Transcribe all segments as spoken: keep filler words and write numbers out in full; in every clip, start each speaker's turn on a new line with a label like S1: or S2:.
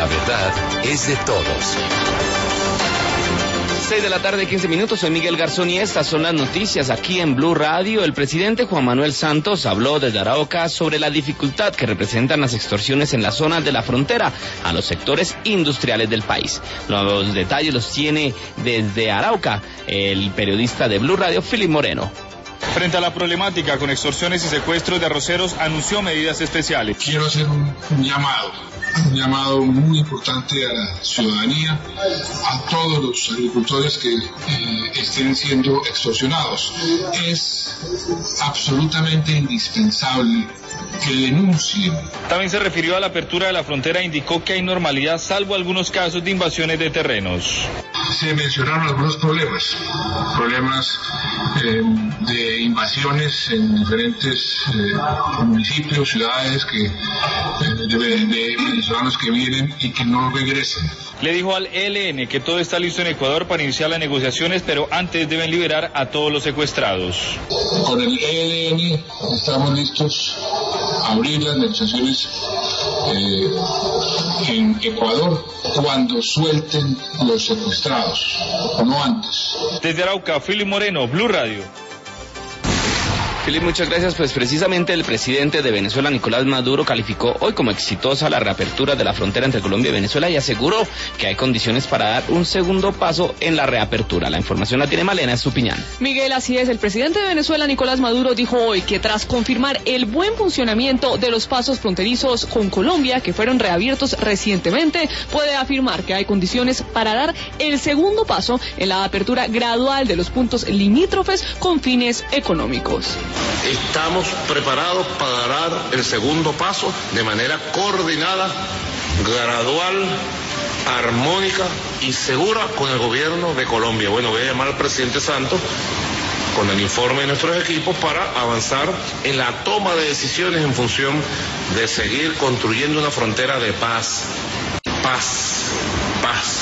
S1: la verdad es de todos.
S2: seis de la tarde, quince minutos, soy Miguel Garzón y estas son las noticias aquí en Blue Radio. El presidente Juan Manuel Santos habló desde Arauca sobre la dificultad que representan las extorsiones en la zona de la frontera a los sectores industriales del país. Los detalles los tiene desde Arauca el periodista de Blue Radio, Philip Moreno.
S3: Frente a la problemática con extorsiones y secuestros de arroceros, anunció medidas especiales.
S4: Quiero hacer un, un llamado, un llamado muy importante a la ciudadanía, a todos los agricultores que eh, estén siendo extorsionados. Es absolutamente indispensable que denuncien.
S3: También se refirió a la apertura de la frontera e indicó que hay normalidad salvo algunos casos de invasiones de terrenos.
S4: Se mencionaron algunos problemas, problemas eh, de invasiones en diferentes eh, municipios, ciudades que, eh, de, de venezolanos que vienen y que no regresan.
S3: Le dijo al E L N que todo está listo en Ecuador para iniciar las negociaciones, pero antes deben liberar a todos los secuestrados.
S4: Con el E L N estamos listos a abrir las negociaciones eh, en Ecuador cuando suelten los secuestrados, no antes.
S3: Desde Arauca, Philip Moreno, Blue Radio.
S2: Felipe, muchas gracias. Pues precisamente el presidente de Venezuela, Nicolás Maduro, calificó hoy como exitosa la reapertura de la frontera entre Colombia y Venezuela y aseguró que hay condiciones para dar un segundo paso en la reapertura. La información la tiene Malena Estupiñán.
S5: Miguel, así es. El presidente de Venezuela, Nicolás Maduro, dijo hoy que tras confirmar el buen funcionamiento de los pasos fronterizos con Colombia, que fueron reabiertos recientemente, puede afirmar que hay condiciones para dar el segundo paso en la apertura gradual de los puntos limítrofes con fines económicos.
S6: Estamos preparados para dar el segundo paso de manera coordinada, gradual, armónica y segura con el gobierno de Colombia. Bueno, voy a llamar al presidente Santos con el informe de nuestros equipos para avanzar en la toma de decisiones en función de seguir construyendo una frontera de paz, paz, paz.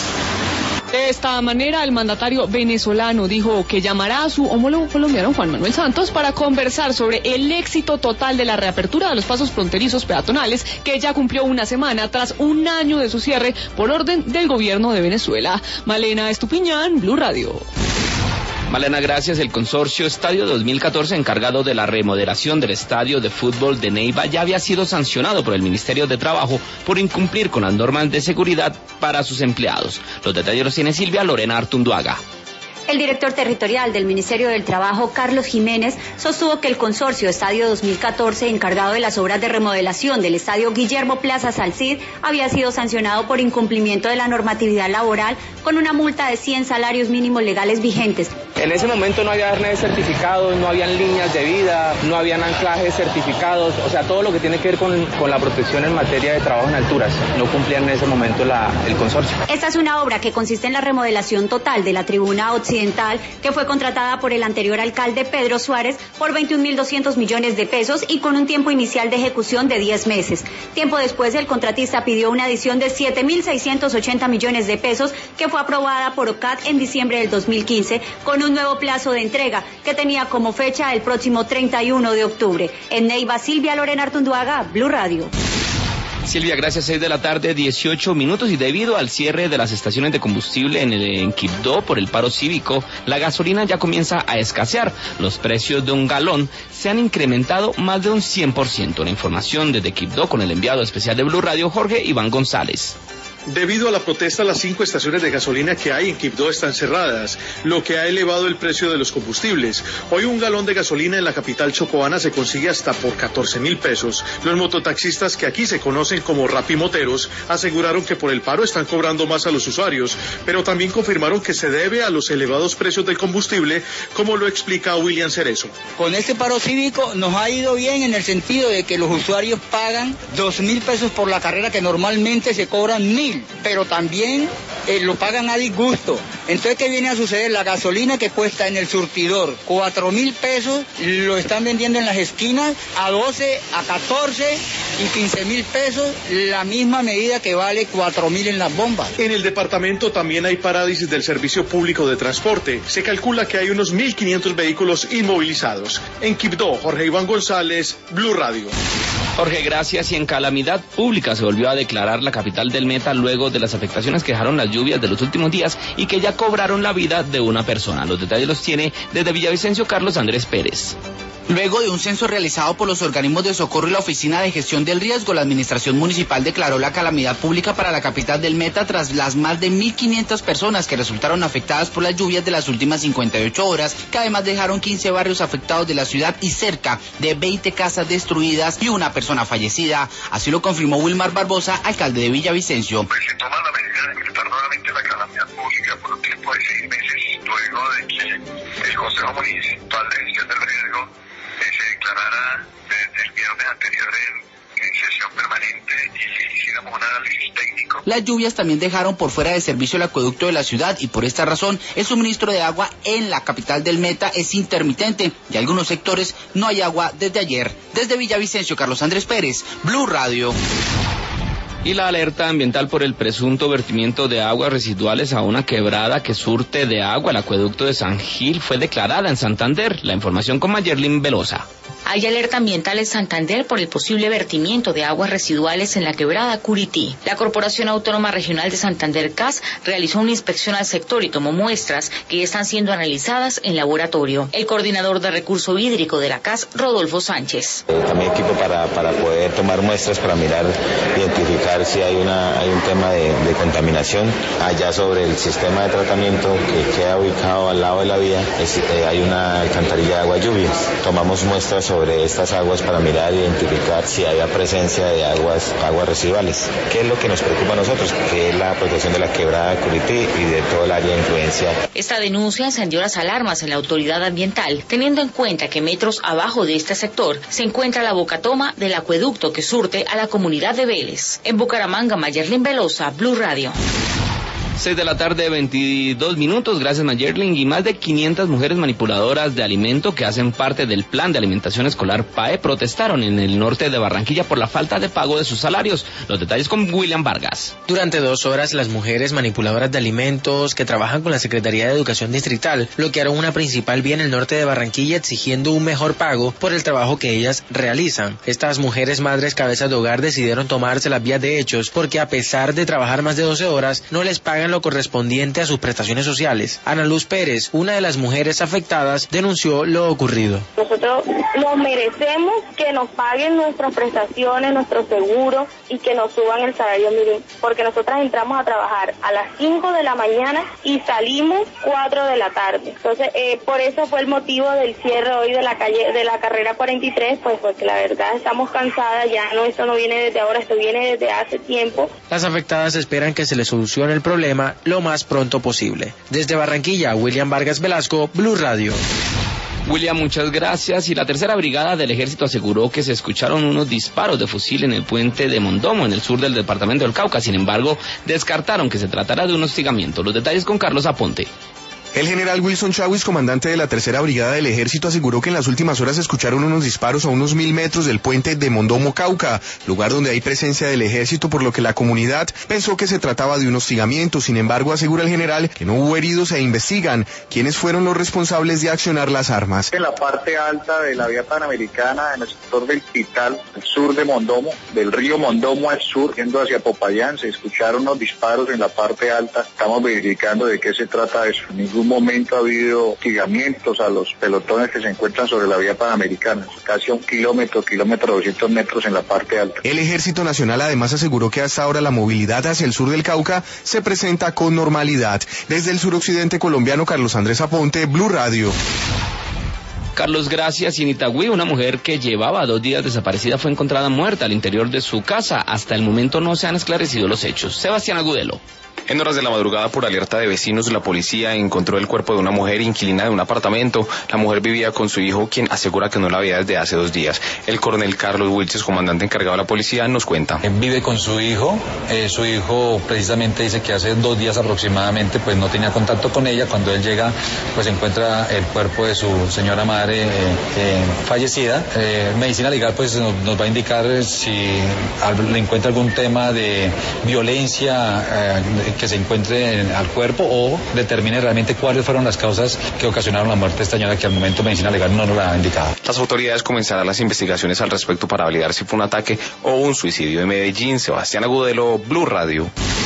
S5: De esta manera, el mandatario venezolano dijo que llamará a su homólogo colombiano, Juan Manuel Santos, para conversar sobre el éxito total de la reapertura de los pasos fronterizos peatonales, que ya cumplió una semana tras un año de su cierre por orden del gobierno de Venezuela. Malena Estupiñán, Blue Radio.
S2: Malena, gracias. El consorcio Estadio dos mil catorce, encargado de la remodelación del estadio de fútbol de Neiva, ya había sido sancionado por el Ministerio de Trabajo por incumplir con las normas de seguridad para sus empleados. Los detalles los tiene Silvia Lorena Artunduaga.
S7: El director territorial del Ministerio del Trabajo, Carlos Jiménez, sostuvo que el consorcio Estadio dos mil catorce, encargado de las obras de remodelación del estadio Guillermo Plaza Salcid, había sido sancionado por incumplimiento de la normatividad laboral con una multa de cien salarios mínimos legales vigentes.
S8: En ese momento no había arnés certificados, no habían líneas de vida, no habían anclajes certificados, o sea, todo lo que tiene que ver con, con la protección en materia de trabajo en alturas, no cumplía en ese momento la, el consorcio.
S7: Esta es una obra que consiste en la remodelación total de la tribuna occidental, que fue contratada por el anterior alcalde Pedro Suárez por veintiún mil doscientos millones de pesos y con un tiempo inicial de ejecución de diez meses. Tiempo después, el contratista pidió una adición de siete mil seiscientos ochenta millones de pesos que fue aprobada por O C A T en diciembre del dos mil quince con un nuevo plazo de entrega que tenía como fecha el próximo treinta y uno de octubre. En Neiva, Silvia Lorena Artunduaga, Blue Radio.
S2: Silvia, gracias. Seis de la tarde, dieciocho minutos, y debido al cierre de las estaciones de combustible en, el, en Quibdó por el paro cívico, la gasolina ya comienza a escasear. Los precios de un galón se han incrementado más de un cien por ciento. La información desde Quibdó con el enviado especial de Blue Radio, Jorge Iván González.
S9: Debido a la protesta, las cinco estaciones de gasolina que hay en Quibdó están cerradas, lo que ha elevado el precio de los combustibles. Hoy un galón de gasolina en la capital chocoana se consigue hasta por catorce mil pesos. Los mototaxistas, que aquí se conocen como rapimoteros, aseguraron que por el paro están cobrando más a los usuarios, pero también confirmaron que se debe a los elevados precios del combustible, como lo explica William Cerezo.
S10: Con este paro cívico nos ha ido bien en el sentido de que los usuarios pagan dos mil pesos por la carrera que normalmente se cobran mil. Pero también eh, lo pagan a disgusto. Entonces, ¿qué viene a suceder? La gasolina que cuesta en el surtidor cuatro mil pesos, lo están vendiendo en las esquinas a doce, a catorce y quince mil pesos, la misma medida que vale cuatro mil en las bombas.
S9: En el departamento también hay parálisis del servicio público de transporte. Se calcula que hay unos mil quinientos vehículos inmovilizados. En Quibdó, Jorge Iván González, Blue Radio.
S2: Jorge, gracias. Y en calamidad pública se volvió a declarar la capital del Meta luego de las afectaciones que dejaron las lluvias de los últimos días y que ya cobraron la vida de una persona. Los detalles los tiene desde Villavicencio Carlos Andrés Pérez.
S11: Luego de un censo realizado por los organismos de socorro y la Oficina de Gestión del Riesgo, la Administración Municipal declaró la calamidad pública para la capital del Meta tras las más de mil quinientas personas que resultaron afectadas por las lluvias de las últimas cincuenta y ocho horas, que además dejaron quince barrios afectados de la ciudad y cerca de veinte casas destruidas y una persona fallecida. Así lo confirmó Wilmar Barbosa, alcalde de Villavicencio.
S12: Pues se toma la medida de decretar nuevamente la calamidad pública por un tiempo de seis meses, luego de que el Consejo Municipal de Gestión del Riesgo se declarara desde el viernes anterior en, en sesión permanente y hiciéramos un análisis técnico.
S11: Las lluvias también dejaron por fuera de servicio el acueducto de la ciudad y por esta razón el suministro de agua en la capital del Meta es intermitente y en algunos sectores no hay agua desde ayer. Desde Villavicencio, Carlos Andrés Pérez, Blue Radio.
S2: Y la alerta ambiental por el presunto vertimiento de aguas residuales a una quebrada que surte de agua el acueducto de San Gil fue declarada en Santander. La información con Mayerlin Velosa.
S13: Hay alerta ambiental en Santander por el posible vertimiento de aguas residuales en la quebrada Curití. La Corporación Autónoma Regional de Santander, C A S, realizó una inspección al sector y tomó muestras que ya están siendo analizadas en laboratorio. El coordinador de recurso hídrico de la C A S, Rodolfo Sánchez.
S14: Eh, también equipo para, para poder tomar muestras, para mirar, identificar si hay, una, hay un tema de, de contaminación. Allá sobre el sistema de tratamiento que queda ubicado al lado de la vía, es, eh, hay una alcantarilla de agua lluvias. Tomamos muestras sobre estas aguas para mirar e identificar si había presencia de aguas, aguas residuales. ¿Qué es lo que nos preocupa a nosotros? Que es la protección de la quebrada de Curití y de todo el área de influencia.
S13: Esta denuncia encendió las alarmas en la autoridad ambiental, teniendo en cuenta que metros abajo de este sector se encuentra la bocatoma del acueducto que surte a la comunidad de Vélez. En Bucaramanga, Mayerlin Velosa, Blue Radio.
S2: seis de la tarde, veintidós minutos, gracias Mayerling. Y más de quinientas mujeres manipuladoras de alimento que hacen parte del Plan de Alimentación Escolar P A E protestaron en el norte de Barranquilla por la falta de pago de sus salarios. Los detalles con William Vargas.
S15: Durante dos horas, las mujeres manipuladoras de alimentos que trabajan con la Secretaría de Educación Distrital bloquearon una principal vía en el norte de Barranquilla exigiendo un mejor pago por el trabajo que ellas realizan. Estas mujeres madres cabezas de hogar decidieron tomarse las vías de hechos porque a pesar de trabajar más de doce horas, no les pagan lo correspondiente a sus prestaciones sociales. Ana Luz Pérez, una de las mujeres afectadas, denunció lo ocurrido.
S16: Nosotros nos merecemos que nos paguen nuestras prestaciones, nuestros seguros y que nos suban el salario mínimo, porque nosotras entramos a trabajar a las cinco de la mañana y salimos cuatro de la tarde. Entonces, eh, por eso fue el motivo del cierre hoy de la calle de la carrera cuarenta y tres, pues porque la verdad estamos cansadas, ya no, esto no viene desde ahora, esto viene desde hace tiempo.
S15: Las afectadas esperan que se les solucione el problema lo más pronto posible. Desde Barranquilla, William Vargas Velasco, Blue Radio.
S2: William, muchas gracias. Y la tercera brigada del ejército aseguró que se escucharon unos disparos de fusil en el puente de Mondomo, en el sur del departamento del Cauca. Sin embargo, descartaron que se tratara de un hostigamiento. Los detalles con Carlos Aponte.
S17: El general Wilson Chávez, comandante de la tercera brigada del ejército, aseguró que en las últimas horas se escucharon unos disparos a unos mil metros del puente de Mondomo Cauca, lugar donde hay presencia del ejército, por lo que la comunidad pensó que se trataba de un hostigamiento. Sin embargo, asegura el general que no hubo heridos e investigan quiénes fueron los responsables de accionar las armas.
S18: En la parte alta de la vía panamericana, en el sector del Pital, al sur de Mondomo, del río Mondomo al sur, yendo hacia Popayán, se escucharon unos disparos en la parte alta. Estamos verificando de qué se trata eso. Ningún momento ha habido hostigamientos a los pelotones que se encuentran sobre la vía panamericana, casi a un kilómetro, kilómetro doscientos metros en la parte alta.
S17: El Ejército Nacional además aseguró que hasta ahora la movilidad hacia el sur del Cauca se presenta con normalidad. Desde el suroccidente colombiano, Carlos Andrés Aponte, Blue Radio.
S2: Carlos, gracias. Y en Itagüí, una mujer que llevaba dos días desaparecida fue encontrada muerta al interior de su casa. Hasta el momento no se han esclarecido los hechos. Sebastián Agudelo.
S19: En horas de la madrugada, por alerta de vecinos, la policía encontró el cuerpo de una mujer inquilina de un apartamento. La mujer vivía con su hijo, quien asegura que no la veía desde hace dos días. El coronel Carlos Wilches, comandante encargado de la policía, nos cuenta.
S20: Vive con su hijo. Eh, su hijo precisamente dice que hace dos días aproximadamente pues no tenía contacto con ella. Cuando él llega, pues encuentra el cuerpo de su señora madre madre eh, fallecida. Eh, medicina legal pues nos, nos va a indicar si le encuentra algún tema de violencia eh, que se encuentre en, al cuerpo, o determine realmente cuáles fueron las causas que ocasionaron la muerte de esta señora, que al momento medicina legal no nos la ha indicado.
S19: Las autoridades comenzarán las investigaciones al respecto para validar si fue un ataque o un suicidio. En Medellín, Sebastián Agudelo, Blue Radio.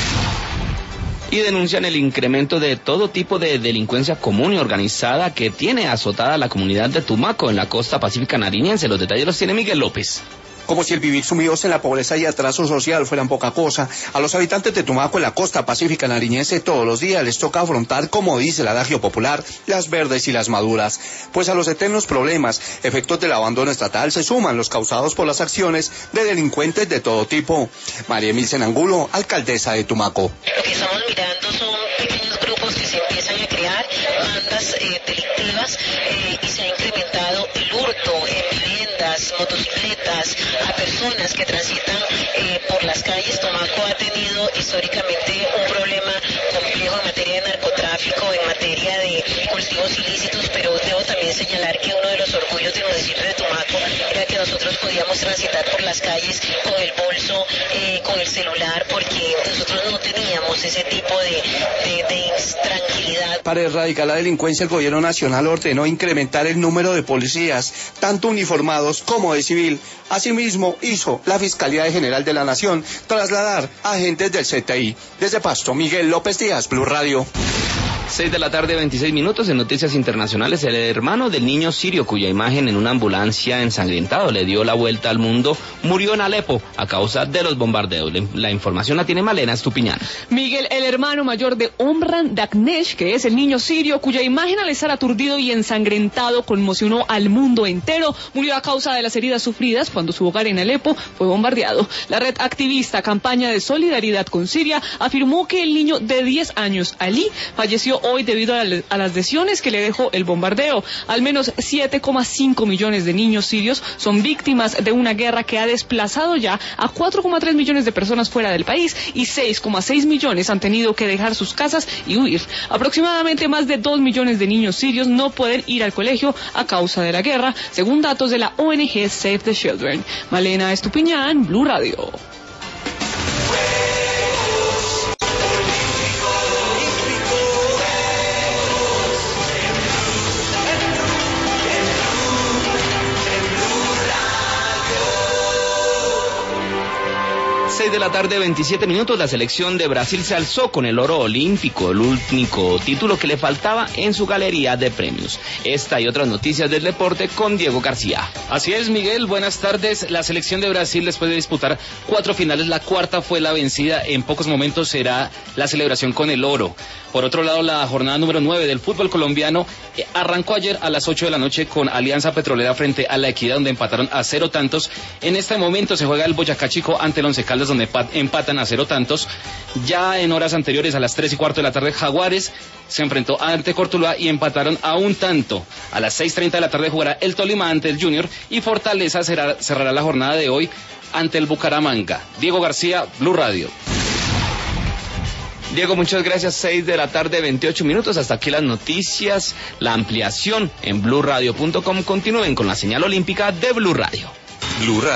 S2: Y denuncian el incremento de todo tipo de delincuencia común y organizada que tiene azotada la comunidad de Tumaco en la costa pacífica nariñense. Los detalles los tiene Miguel López.
S21: Como si el vivir sumidos en la pobreza y atraso social fueran poca cosa, a los habitantes de Tumaco en la costa pacífica nariñense todos los días les toca afrontar, como dice el adagio popular, las verdes y las maduras. Pues a los eternos problemas, efectos del abandono estatal, se suman los causados por las acciones de delincuentes de todo tipo. María Emilsen Angulo, alcaldesa de Tumaco.
S22: Lo que estamos mirando son pequeños grupos que se empiezan a crear, bandas eh, delictivas, eh, y se ha incrementado el hurto en viviendas, motocicletas, a personas que transitan eh, por las calles. Tumaco ha tenido históricamente un problema complejo en materia de narcotráfico, en materia de cultivos ilícitos, pero debo también señalar que uno de los orgullos del municipio de Tumaco era que nosotros podíamos transitar por las calles con el bolso, eh, con el celular, porque nosotros no teníamos ese tipo de, de, de tranquilidad.
S21: Para erradicar la delincuencia, el gobierno nacional ordenó incrementar el número de policías, tanto uniformados como de civil. Asimismo, hizo la Fiscalía General de la Nación trasladar agentes del C T I. Desde Pasto, Miguel López Díaz, Blue Radio.
S2: Seis de la tarde, veintiséis minutos. En noticias internacionales, el hermano del niño sirio cuya imagen en una ambulancia ensangrentado le dio la vuelta al mundo murió en Alepo a causa de los bombardeos. La información la tiene Malena Estupiñán.
S5: Miguel, el hermano mayor de Omran Dagnesh, que es el niño sirio cuya imagen al estar aturdido y ensangrentado conmocionó al mundo entero, murió a causa de las heridas sufridas cuando su hogar en Alepo fue bombardeado. La red activista Campaña de Solidaridad con Siria afirmó que el niño de diez años, Ali, falleció hoy debido a, la, a las lesiones que le dejó el bombardeo. Al menos siete coma cinco millones de niños sirios son víctimas de una guerra que ha desplazado ya a cuatro coma tres millones de personas fuera del país y seis coma seis millones han tenido que dejar sus casas y huir. Aproximadamente más de dos millones de niños sirios no pueden ir al colegio a causa de la guerra, según datos de la O N G Save the Children. Malena Estupiñán, Blue Radio.
S2: seis de la tarde, veintisiete minutos, la selección de Brasil se alzó con el oro olímpico, el único título que le faltaba en su galería de premios. Esta y otras noticias del deporte con Diego García.
S23: Así es, Miguel, buenas tardes. La selección de Brasil, después de disputar cuatro finales, la cuarta fue la vencida. En pocos momentos será la celebración con el oro. Por otro lado, la jornada número nueve del fútbol colombiano eh, arrancó ayer a las ocho de la noche con Alianza Petrolera frente a La Equidad, donde empataron a cero tantos. En este momento se juega el Boyacá Chico ante el Once Caldas, donde empatan a cero tantos. Ya en horas anteriores, a las tres y cuarto de la tarde, Jaguares se enfrentó ante Cortuluá y empataron a un tanto. A las seis treinta de la tarde jugará el Tolima ante el Junior y Fortaleza cerrará, cerrará la jornada de hoy ante el Bucaramanga. Diego García, Blue Radio.
S2: Diego, muchas gracias. seis de la tarde, veintiocho minutos. Hasta aquí las noticias. La ampliación en blue radio punto com. Continúen con la señal olímpica de Blue Radio.
S1: Blue Radio.